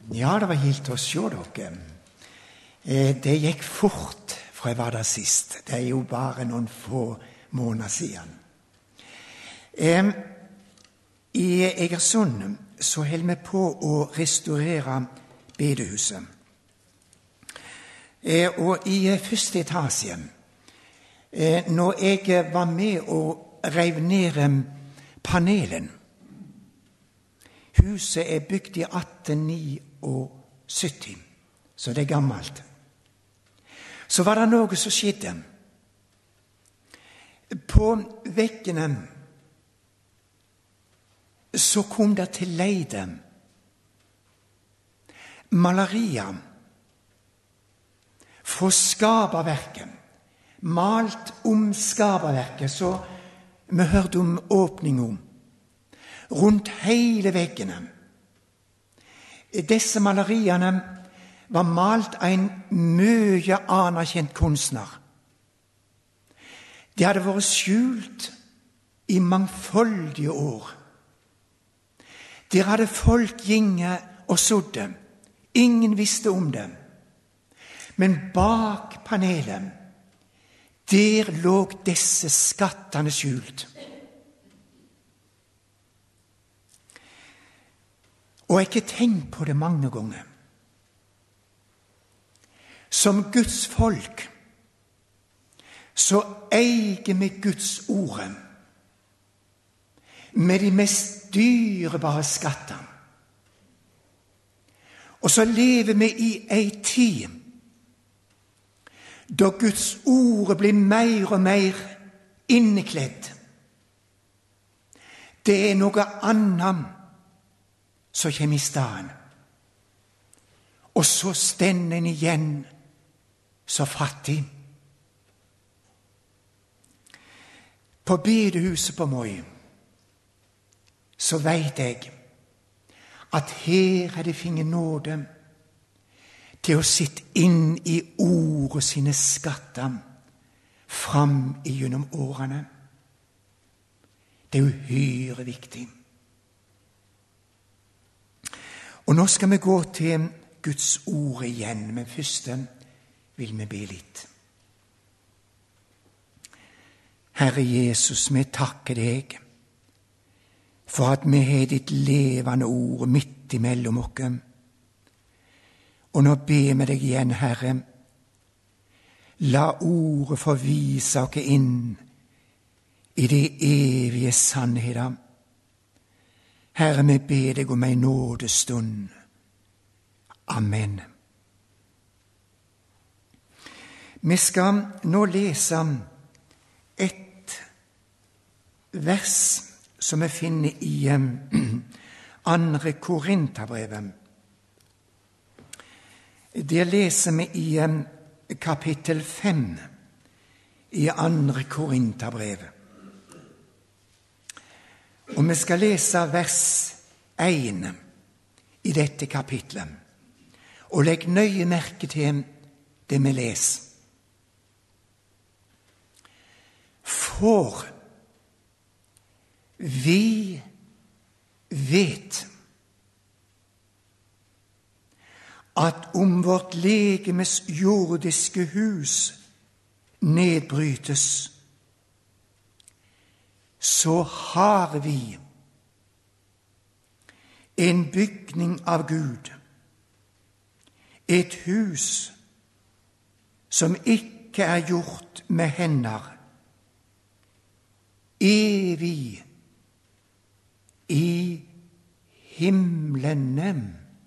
Ja, det var helt å se dere. Det gikk fort fra jeg var der sist. Det er jo bare noen få måneder siden. I Egersund så holder vi på å restaurere bedehuset. Og i første etasje, når jeg var med og rev ned panelen. Huset er bygd i 1879, så det er gammelt. Så var det noe som skjedde. På veggene så kom det til leide malerier fra skaperverket, malt om skaperverket, så vi hørte om åpningen rundt hele veggene. Disse maleriene var malt av en mye anerkjent kunstner. De hadde vært skjult i mangfoldige år. Der hadde folk ginget og sodde. Ingen visste om det. Men bak panelet, der lå disse skattene skjult. Og jeg har ikke tenkt på det mange ganger. Som Guds folk så eier vi Guds ord med de mest dyrebare skatter. Og så lever vi i ei tid da Guds ord blir mer og mer innekledd. Det er noe annet som kommer i stedet. Og så stender en igjen så fattig. På bedehuset på Moi så vet jeg at her er det finnet nåde til å sitte inn i ordet sine skatter fram igjennom årene. Det er uhyre viktig. Og nå skal vi gå til Guds ord igjen, men først vil vi be litt. Herre Jesus, vi takker deg for at vi har ditt levende ord midt imellom oss. Og nå ber vi deg igjen, Herre, la ordet få vise oss inn i de evige sannheter. Herre, vi ber deg om en nådestund. Amen. Vi skal nå lese et vers som vi finner i 2. Korinterbrevet. Der leser vi i kapittel 5 i 2. Korinterbrevet. Og vi skal lese vers 1 i dette kapitlet. Og legg nøye merke til det vi leser. For vi vet at om vårt legemes jordiske hus nedbrytes, så har vi en bygning av Gud, et hus som ikke er gjort med hender, evig i himlene.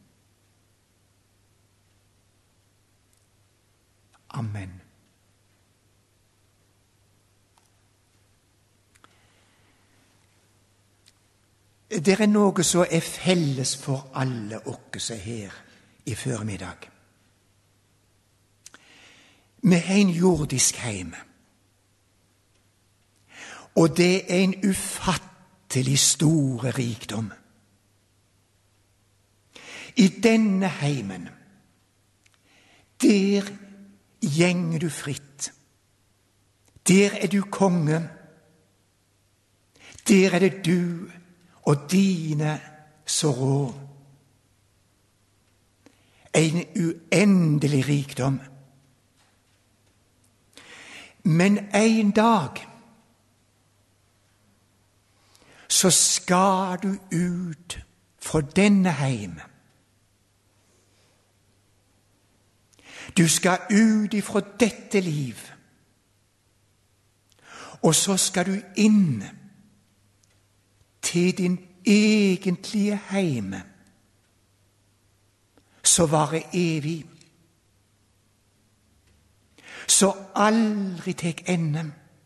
Amen. Det er noe som er felles for alle oss her i formiddag. Vi har en jordisk heim. Og det er en ufattelig store rikdom. I denne heimen, der gjenger du fritt. Der er du konge. Der er det du og dine som rår. en uendelig rikdom. Men en dag så skal du ut fra denne heim. Du skal ut ifra dette liv. Og så skal du inn til din egentlige heim, så varer evig, så aldri tek ende.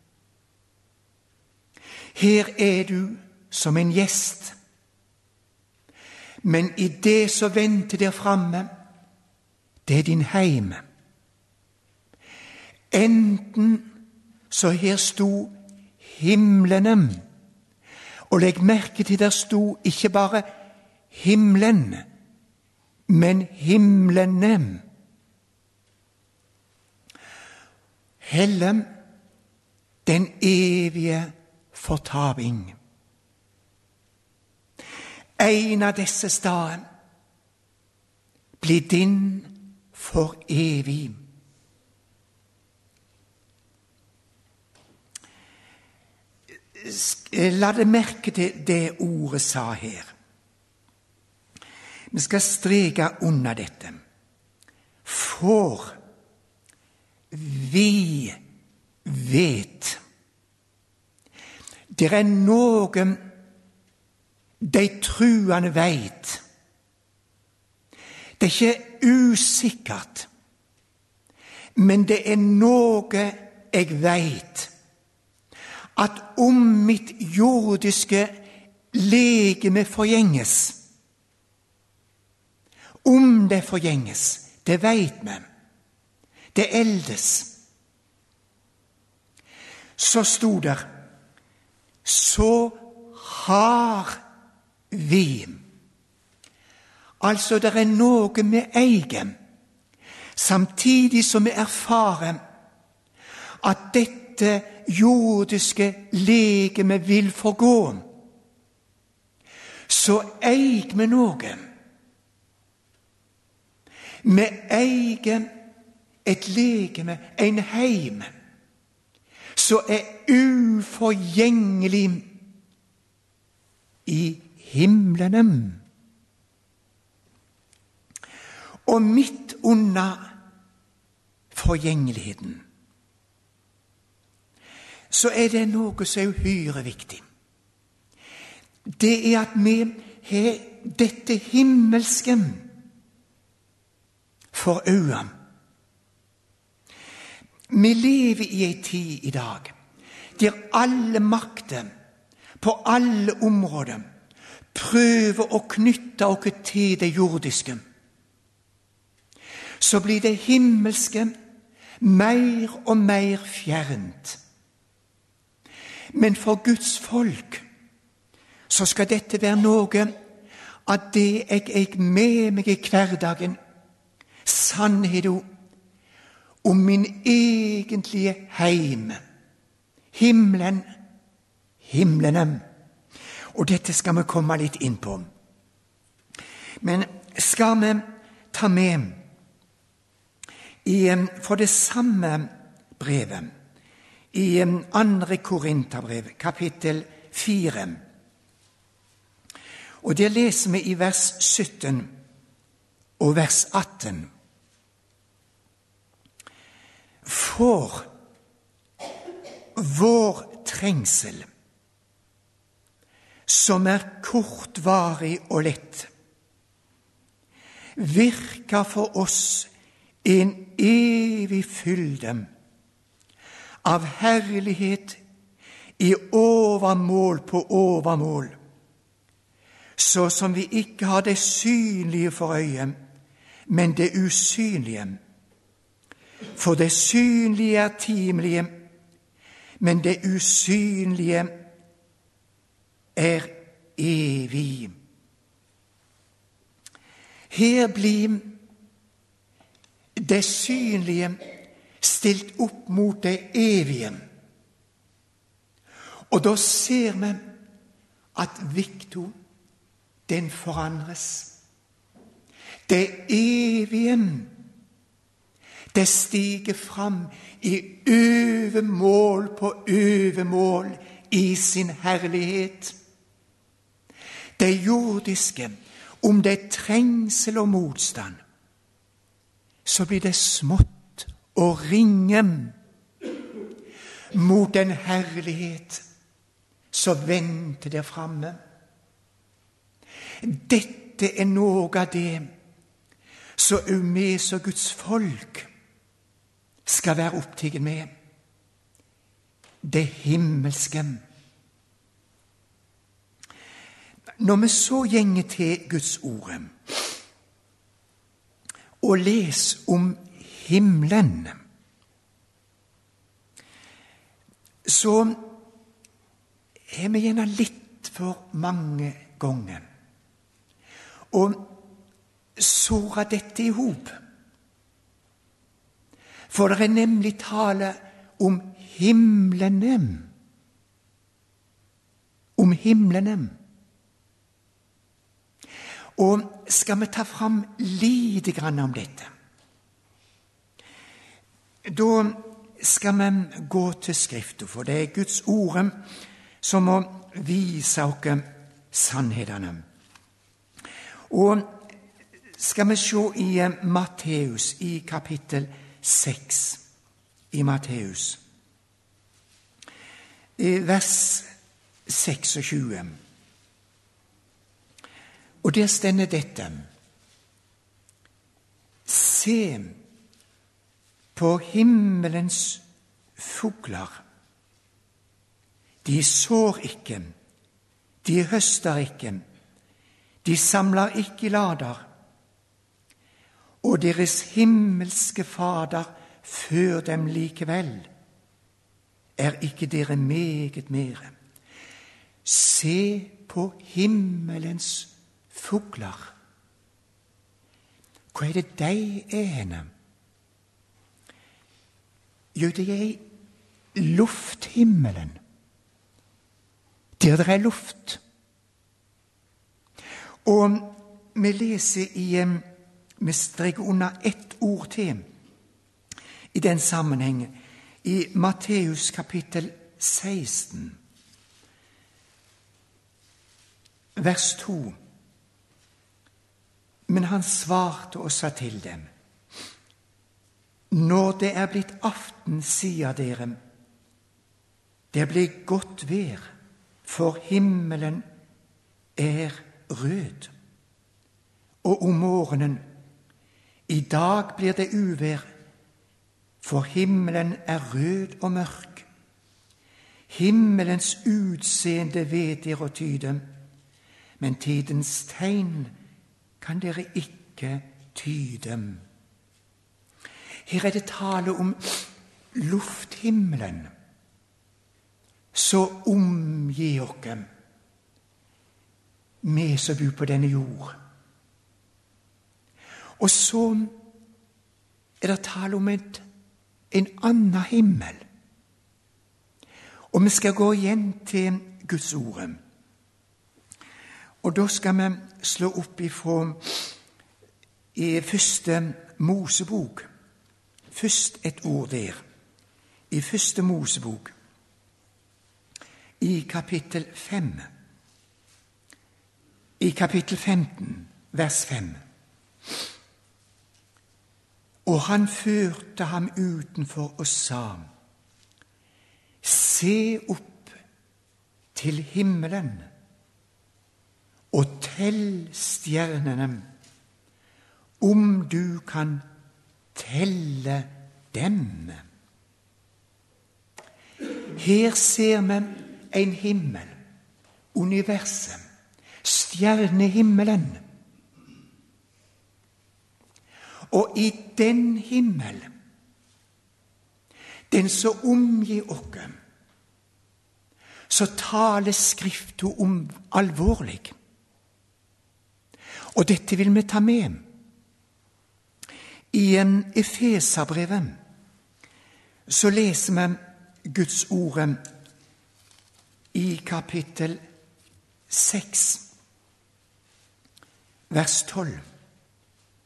Her er du som en gjest, men i det som venter der framme, det er din heim. Enten så her sto himlene, og legg merke til der sto ikke bare himmelen, men himlene. Helle den evige fortaping. En av disse steder blir din for evig. La deg merke til det ordet sa her. Vi skal streke under dette. For vi vet. Det er noe de truende vet. Det er ikke usikkert, men det er noe jeg vet. At om mitt jordiske legeme forgjenges, om det forgjenges, det vet vi, det eldes, så sto der, så har vi. Altså, det er noe vi eier, samtidig som vi erfarer at dette jordiske legeme vil forgå, så eier vi noe. Vi eier et legeme, en heim, så er uforgjengelig i himmelen. Og midt under forgjengeligheten så er det noe så uhyre viktig. Det er at vi har dette himmelske for øynene. Vi lever i en tid i dag der alle makter på alle områder prøver å knytte oss til det jordiske. Så blir det himmelske mer og mer fjernt. Men for Guds folk så skal dette være noe av det jeg med meg i hverdagen, sannheten om min egentlige heim, himmelen, himlene. Og dette skal vi komme litt inn på. Men skal vi ta med for det samme brevet, i 2. Korinterbrev, kapittel 4. Og der leser vi i vers 17 og vers 18. For vår trengsel, som er kortvarig og lett, virker for oss en evig fylde av herlighet i overmål på overmål, så som vi ikke har det synlige for øyet, men det usynlige. For det synlige er timelige, men det usynlige er evig. Her blir det synlige stilt opp mot det evige. Og da ser vi at Victor, den forandres. Det evige, det stiger fram i overmål på overmål i sin herlighet. Det jordiske, om det er trengsel og motstand, så blir det smått og ringe mot den herlighet så venter der framme. Dette er noe av det så vi som Guds folk skal være opptatt med. Det himmelske. Når vi så gjenger til Guds ord og leser om himmelen, så har vi gjerne litt for mange ganger og såra dette i hop. For det er nemlig tale om himlene. Om himlene. Og skal vi ta fram lite grann om dette, da skal vi gå til Skriften, for det er Guds ord som må vise oss sannhetene. Og skal vi se i Matteus, i kapittel 6, i Matteus, vers 26. Og der stender dette: Se på himmelens fugler. De sår ikke, de høster ikke, de samler ikke i lader, og deres himmelske Fader før dem likevel. Er ikke dere meget mere? Se på himmelens fugler. Hva er det de er? Jo, det er i lufthimmelen, der det er luft. Og vi leser vi streker under ett ord til i den sammenhengen, i Matteus kapittel 16, vers 2. Men han svarte og sa til dem: Når det er blitt aften, sier dere, det blir godt vær, for himmelen er rød. Og om morgenen, i dag blir det uvær, for himmelen er rød og mørk. Himmelens utseende vet dere å tyde, men tidens tegn kan dere ikke tyde. Her er det tale om lufthimmelen, så omgir oss, vi som bor på denne jord. Og så er det tale om en annen himmel. Og vi skal gå igjen til Guds ord. Og da skal vi slå opp i første Mosebok. Først et ord der. I første Mosebok, i kapittel 5. I kapittel 15, vers 5. Og han førte ham utenfor og sa: Se opp til himmelen og tell stjernene, om du kan telle dem. Her ser vi en himmel, universet, stjernehimmelen. Og i den himmel, den som omgir oss, så taler Skriften om alvorlig. Og dette vil vi ta med. I Efeserbrevet så leser vi Guds ord i kapittel 6, vers 12.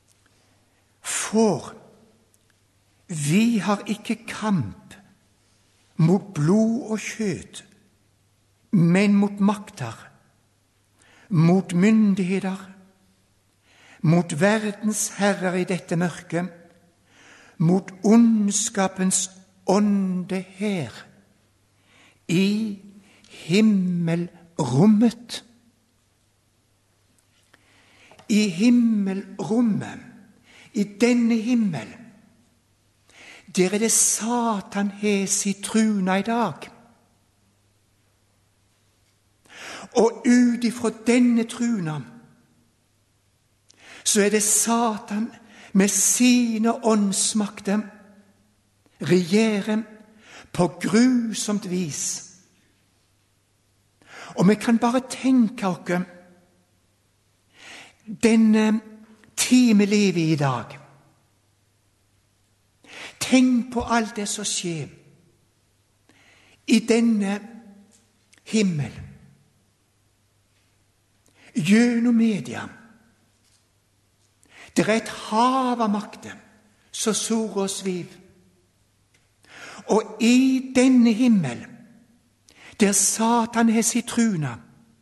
For vi har ikke kamp mot blod og kjøtt, men mot makter, mot myndigheter, mot verdens herrer i dette mørket, mot ondskapens ånde her, i himmelrommet. I himmelrommet, i denne himmel, der er det Satan har sin truna i dag. Og ut ifra denne truna, så er det Satan med sine åndsmakter regjerer på grusomt vis. Og vi kan bare tenke oss denne tid vi lever i dag. Tenk på alt det som skjer i denne himmel, gjennom media. Det er et hav av makter som sorer og sviv. Og i denne himmel, der Satan har sin truna,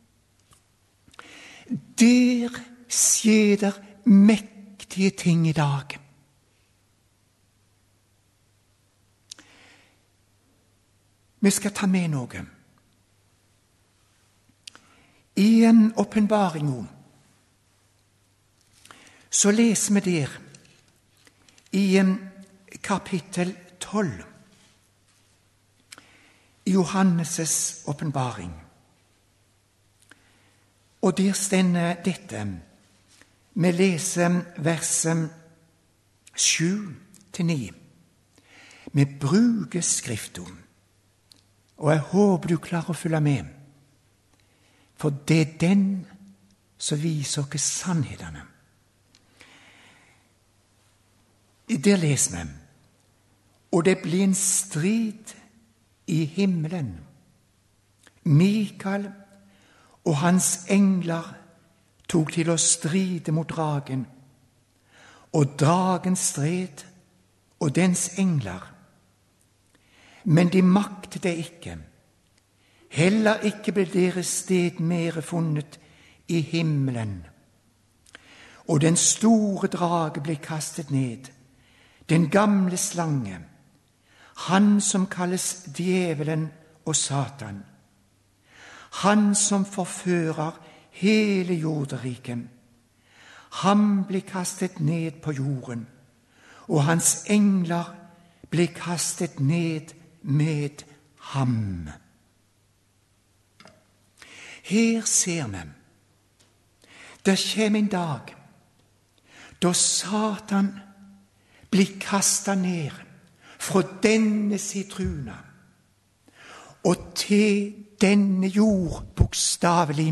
der skjer det mektige ting i dag. Vi skal ta med noe. I en åpenbaring så leser vi der i kapittel 12 i Johannes' åpenbaring. Og der stender dette. Vi leser verset 7-9. Vi bruker Skriften, og jeg håper du klarer å følge med. For det er den som viser oss sannhetene. Der leser vi, og det blir en strid i himmelen. Mikael og hans engler tok til å stride mot dragen, og dragen stred, og dens engler. Men de maktet det ikke. Heller ikke ble deres sted mere funnet i himmelen. Og den store drage ble kastet ned, den gamle slange, han som kalles djevelen og Satan, han som forfører hele jorderiket. Han ble kastet ned på jorden, og hans engler ble kastet ned med ham. Her ser vi, det kommer en dag da Satan blir kastet ned fra denne sin truna og til denne jord bokstavelig.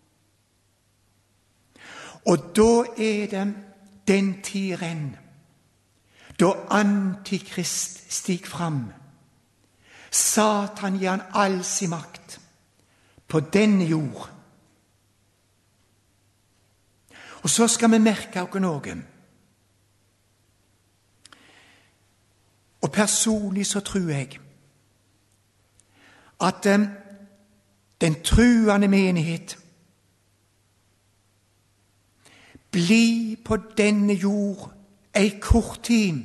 Og da er det den tiden da Antikrist stiger fram. Satan gir han all sin makt på denne jord. Og så skal vi merke oss noe. Og personlig så tror jeg at den truende menighet blir på denne jord en kort tid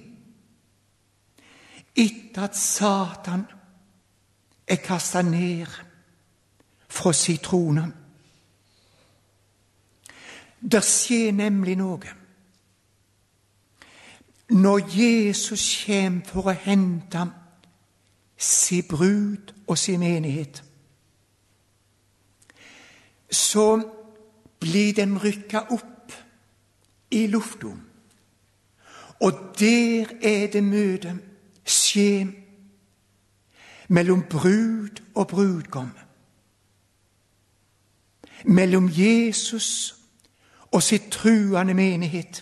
etter at Satan er kastet ned fra sin trone. Det skjer nemlig noe. Når Jesus kommer for å hente sin brud og sin menighet, så blir den rykket opp i luften. Og der er det møte skjer mellom brud og brudgom. Mellom Jesus og sitt truende menighet.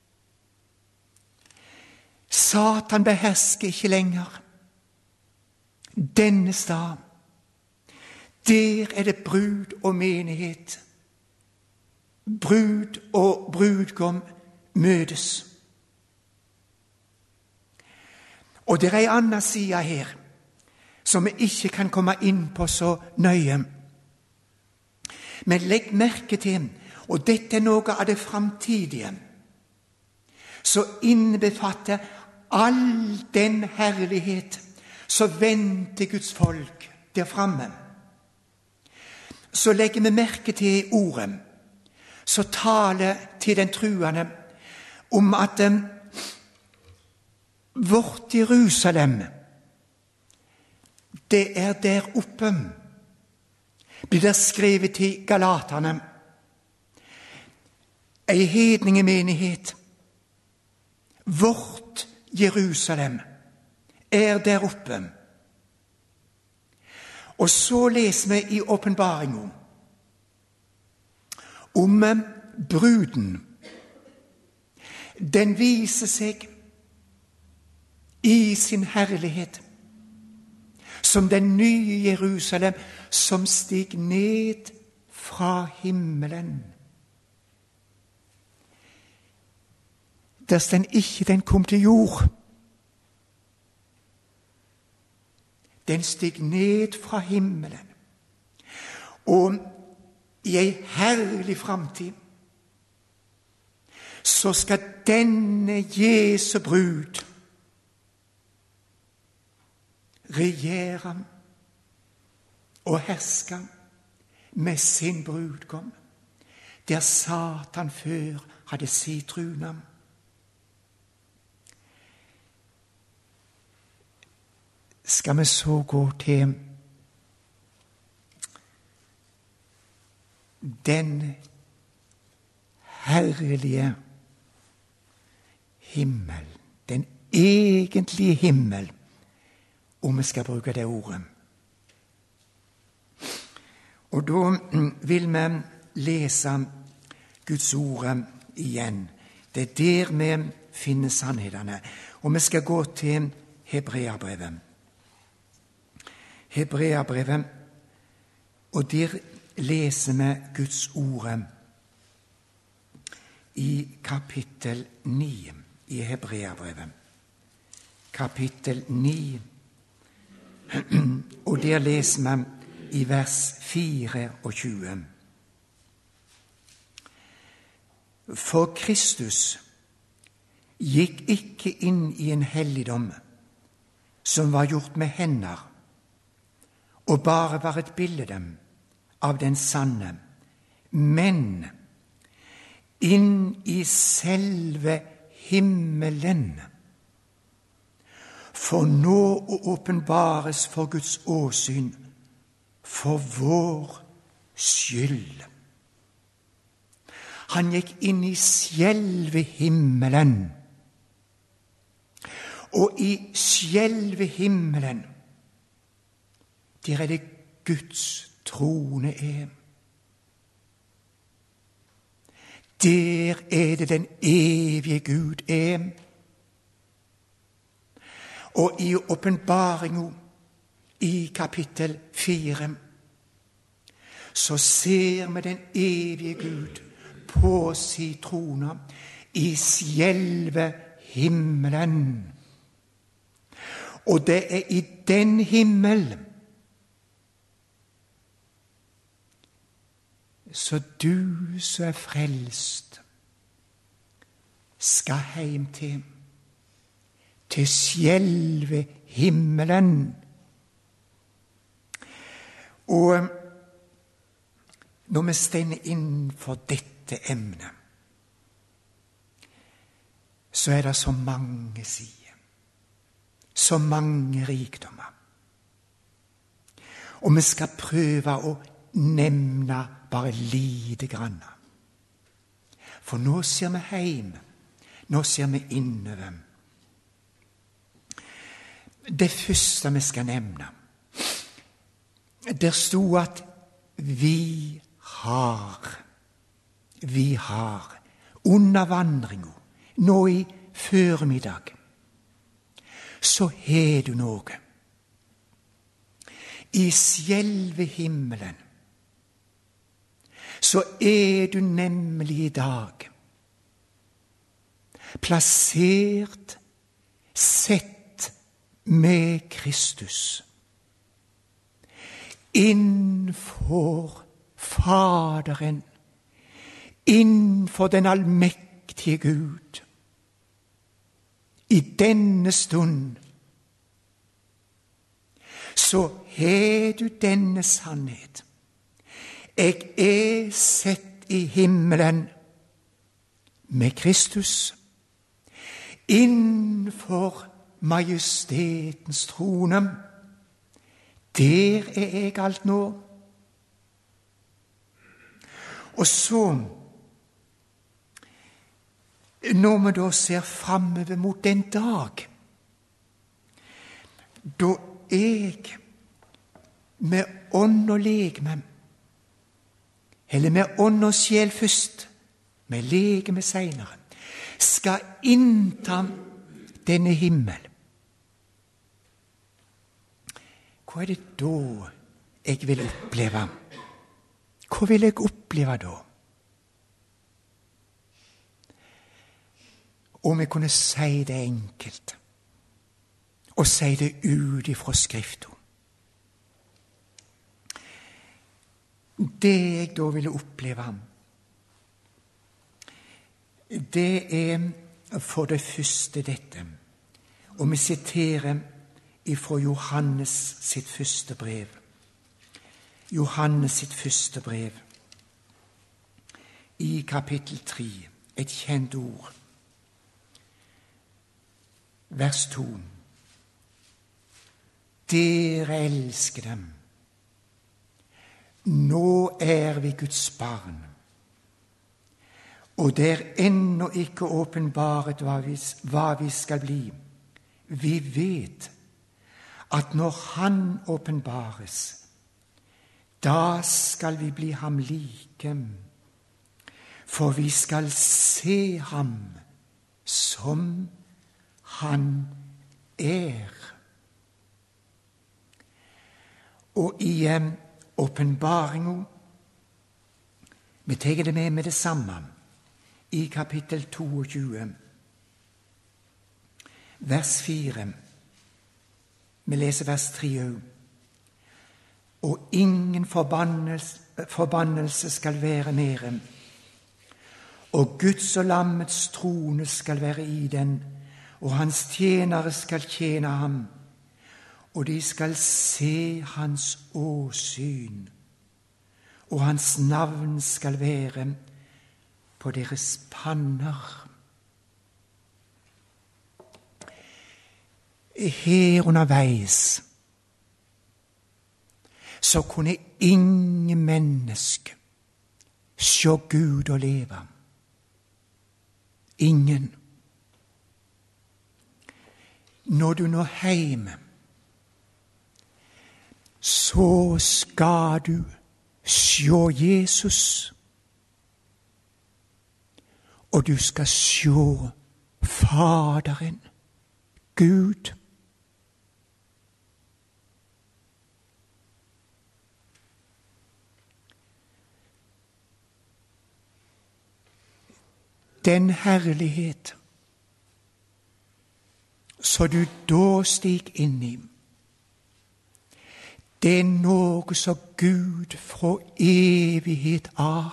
Satan behersker ikke lenger denne stad. Der er det brud og menighet. Brud og brudgom møtes. Og det er en annen side her, som vi ikke kan komme inn på så nøye. Men legg merke til, og dette er noe av det framtidige, så innebefatter all den herlighet som venter Guds folk der framme. Så legger vi merke til ordet, så taler til den truende om at vårt Jerusalem, det er der oppe, blir det skrevet til Galaterne, ei hedningemenighet. Vårt Jerusalem er der oppe. Og så leser vi i åpenbaringen om bruden. Den viser seg i sin herlighet som den nye Jerusalem som steg ned fra himmelen. Der står ikke den kom til jord. Den steg ned fra himmelen. Og i ei herlig framtid så skal denne Jesu brud regjere og herske med sin brudgom, der Satan før hadde sitt trone. Skal vi så gå til den herlige himmel, den egentlige himmel, om vi skal bruke det ordet. Og da vil vi lese Guds ord igjen. Det er der vi finner sannhetene. Og vi skal gå til Hebreabrevet. Hebreabrevet, og der leser vi Guds ord i kapittel 9 i Hebreabrevet. Kapittel 9, og der leser vi i vers 24. For Kristus gikk ikke inn i en helligdom som var gjort med hender, og bare var et bilde av den sanne, men inn i selve himmelen, for nå å åpenbares for Guds åsyn, for vår skyld. Han gikk inn i selve himmelen, og i selve himmelen, der er det Guds trone er. Der er det den evige Gud er. Og i åpenbaringen i kapittel 4 så ser vi den evige Gud på sin trone i selve himmelen. Og det er i den himmel så du som er frelst skal heim til selve himmelen. Og når vi stender innenfor dette emnet, så er det så mange sider, så mange rikdommer. Og vi skal prøve å nevne bare lite grann. For nå ser vi heim, nå ser vi innover. Det første vi skal nevne, der stod at vi har under vandringen, nå i formiddag, så har du noe. I selve himmelen, så er du nemlig i dag plassert, sett med Kristus innenfor Faderen, innenfor den allmektige Gud. I denne stund så har du denne sannhet. Jeg er sett i himmelen med Kristus, innenfor majestetens trone. Der er jeg alt nå. Og så, når vi da ser framover mot den dag, da jeg med ånd og legeme, eller med ånd og sjel først, med legeme senere, skal innta denne himmel. Hva er det da jeg vil oppleve? Hva vil jeg oppleve da? Om jeg kunne si det enkelt, og si det ut ifra Skriften. Det jeg da ville oppleve, det er for det første dette, og vi siterer ifra Johannes sitt første brev. Johannes sitt første brev, i kapittel 3, et kjent ord, vers 2. Dere elsker dem. Nå er vi Guds barn, og det er ennå ikke åpenbart hva vi skal bli. Vi vet at når Han åpenbares, da skal vi bli ham like, for vi skal se ham som han er. Og i åpenbaringen, vi tar det med det samme, i kapittel 22, vers 4, vi leser vers 3 også. Og ingen forbannelse skal være mere, og Guds og lammets trone skal være i den, og hans tjenere skal tjene ham, og de skal se hans åsyn, og hans navn skal være på deres panner. Her underveis så kunne ingen menneske se Gud og leve. Ingen. Når du nå hjemme, så skal du se Jesus, og du skal se Faderen, Gud. Den herlighet så du da stig inn i, det er noe som Gud fra evighet av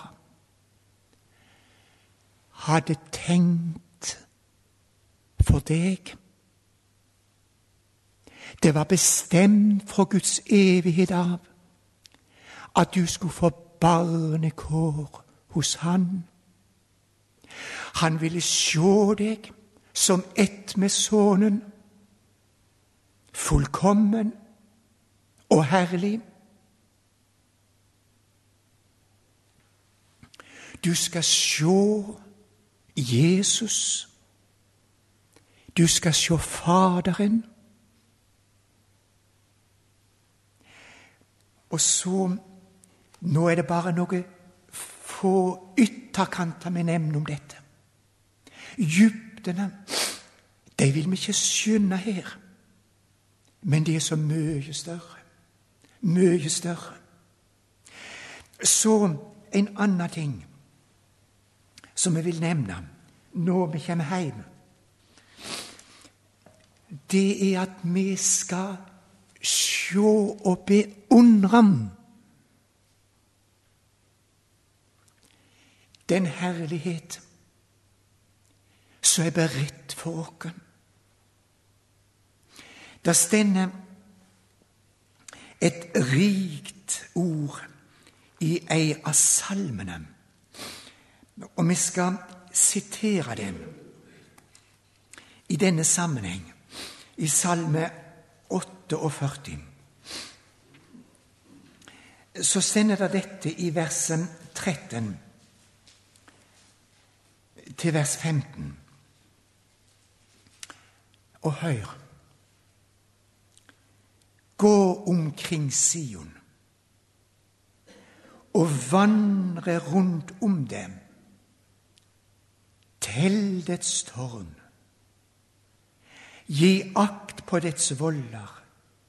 hadde tenkt for deg. Det var bestemt fra Guds evighet av at du skulle få barnekår hos Han. Han ville se deg som ett med Sønnen, fullkommen og herlig. Du skal se Jesus. Du skal se Faderen. Og så, nå er det bare noe få ytterkanter vi nevner om dette. Dybdene, de vil vi ikke skjønne her, men de er så mye større. Mye større. Så en annen ting som vi vil nevne når vi kommer hjem. det at vi skal se og beundre ham. Den herlighet som beredt for oss. Der stender et rikt ord i ei av salmene, og vi skal sitere dem i denne sammenheng, i salme 48. Så stender det dette i versen 13 til vers 15. Og hør. Gå omkring Sion og vandre rundt om dem. Tell dets tårn. Gi akt på dets volder.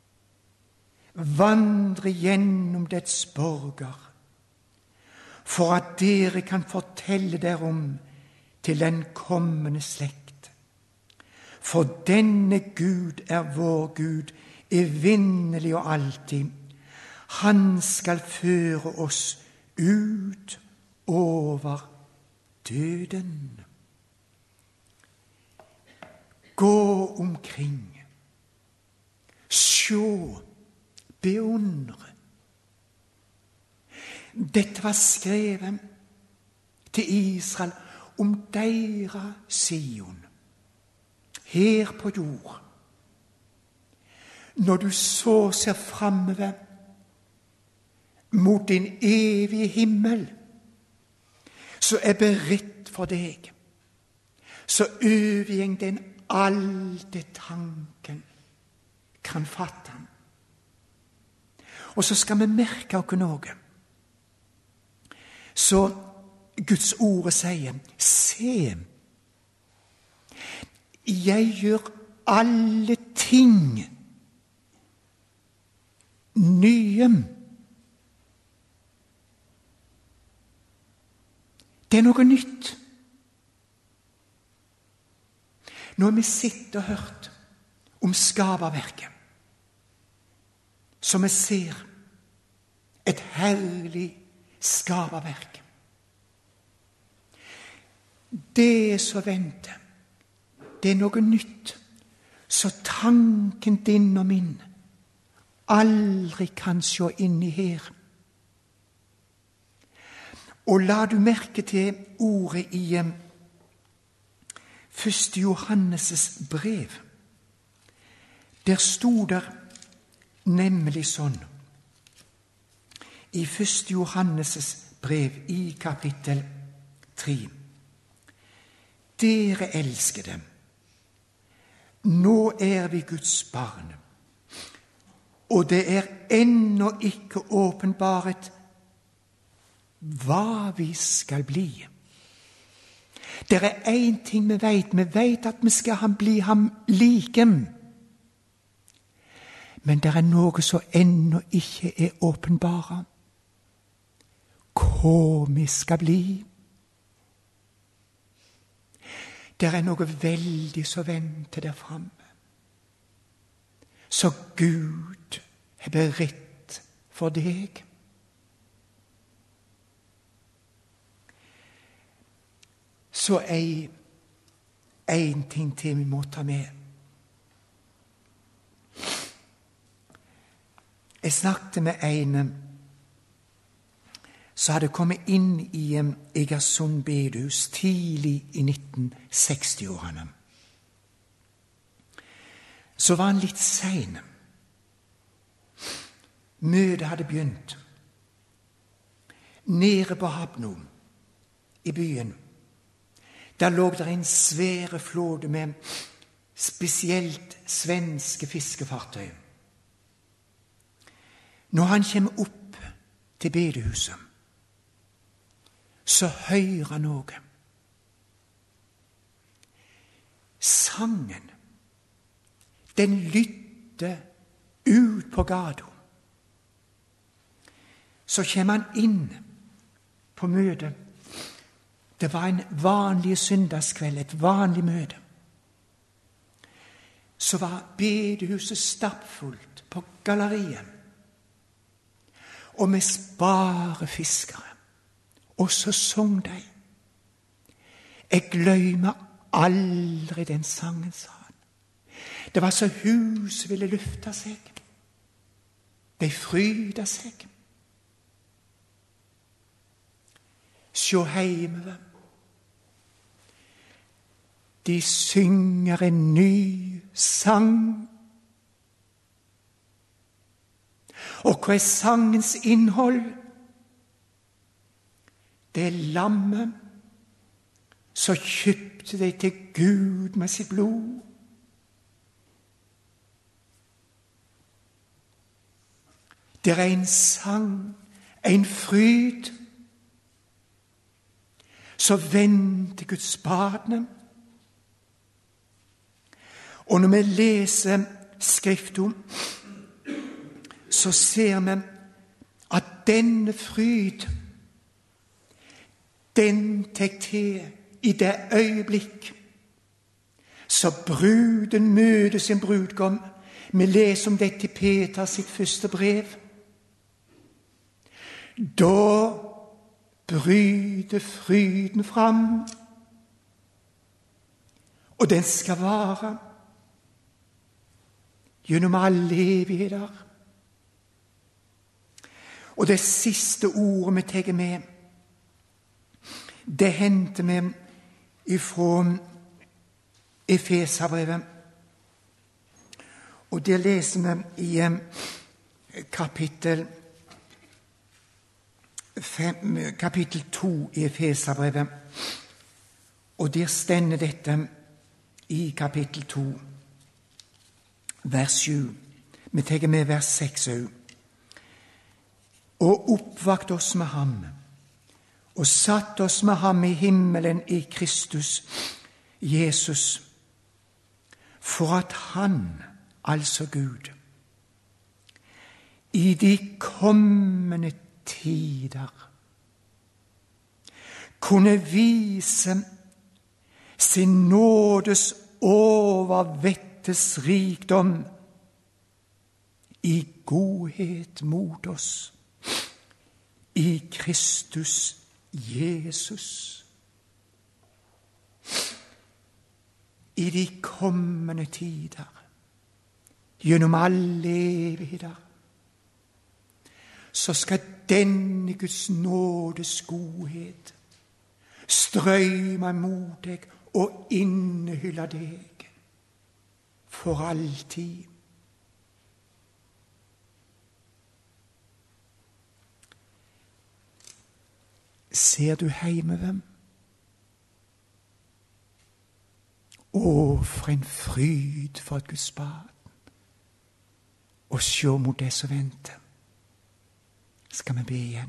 Vandre gjennom dets borger, for at dere kan fortelle derom til den kommende slekt. For denne Gud vår Gud, evinnelig og alltid. Han skal føre oss ut over døden. Gå omkring, sjå, beundre. Dette var skrevet til Israel om deres Sion, her på jord. Når du så ser fremover mot din evige himmel, så beredt for deg, så overgjeng den alle tanken kan fatte. Og så skal vi merke oss noe. Så Guds ord sier, se, jeg gjør alle ting nye. Det noe nytt. Når vi sitter og hørt om skaperverket, så vi ser et herlig skaperverk. Det som venter, det noe nytt, så tanken din og min aldri kan se inn i her. Og la du merke til ordet i 1. Johannes' brev. Der stod der nemlig sånn, i 1. Johannes' brev i kapittel 3. Dere elskede, nå vi Guds barn, og det ennå ikke åpenbart hva vi skal bli. Det en ting vi vet at vi skal bli ham like. Men det noe som ennå ikke åpenbart. Hva vi skal bli. Det noe veldig som venter der framme. Så Gud beredt for deg. Så en ting til vi må ta med. Jeg snakket med en som hadde kommet inn i Egersund bedehus tidlig i 1960-årene. Så var han litt sen. Møtet hadde begynt. Nede på Habno, i byen, der lå der en svære flåte med spesielt svenske fiskefartøy. Når han kommer opp til bedehuset, så hører han noe. Sangen, den lytter ut på gata. Så kommer han inn på møtet. Det var en vanlig søndagskveld, et vanlig møte. så var bedehuset stappfullt på galleriet, og med bare fiskere. Og så sang de. Jeg gløymer aldri den sangen, sa han. Det var så huset ville lufte seg. De fryda seg. Sjå heimever. De synger en ny sang. Og hva er sangens innhold? Det er lammet så kjøpte de til Gud med sitt blod. Det er en sang, en fryd, så venter Guds barn. Og når vi leser Skriften, så ser vi at denne fryd, den tek til i det øyeblikk så bruden møter sin brudgom. Vi leser om dette i Peter sitt første brev. Da bryter fryden fram, og den skal vare gjennom alle evigheter. Og det siste ordet vi tar med, det henter vi ifra Efeserbrevet. Og der leser vi i kapittel 2 i Efeserbrevet. Og der stender dette i kapittel 2, vers 7. Vi tar med vers 6 også. Og oppvakt oss med ham, og satt oss med ham i himmelen i Kristus, Jesus, for at han, altså Gud, i de kommende tider kunne vise sin nådes overvettes rikdom i godhet mot oss, i Kristus Jesus. I de kommende tider, gjennom alle evigheter, så skal denne Guds nådes godhet strømme mot deg og innehylle deg for alltid. Ser du heimever? Å, for en fryd for et Guds barn. Og se mot det som venter. Skal vi be igjen.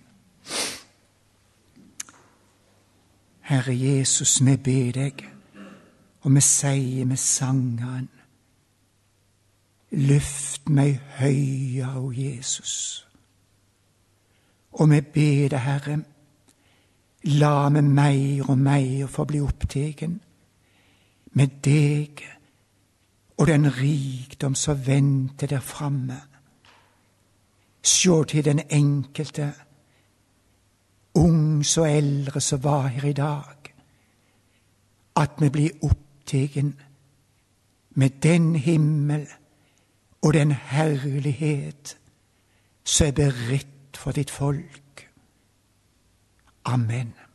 Herre Jesus, vi ber deg, og vi sier med sangeren, løft meg høyere, o Jesus. Og vi ber deg, Herre, la meg mer og mer få bli opptegen med deg og den rikdom som venter der framme. Se til den enkelte, ung så eldre som var her i dag, at vi blir opptegen med den himmel og den herlighet som er beredt for ditt folk. Amen.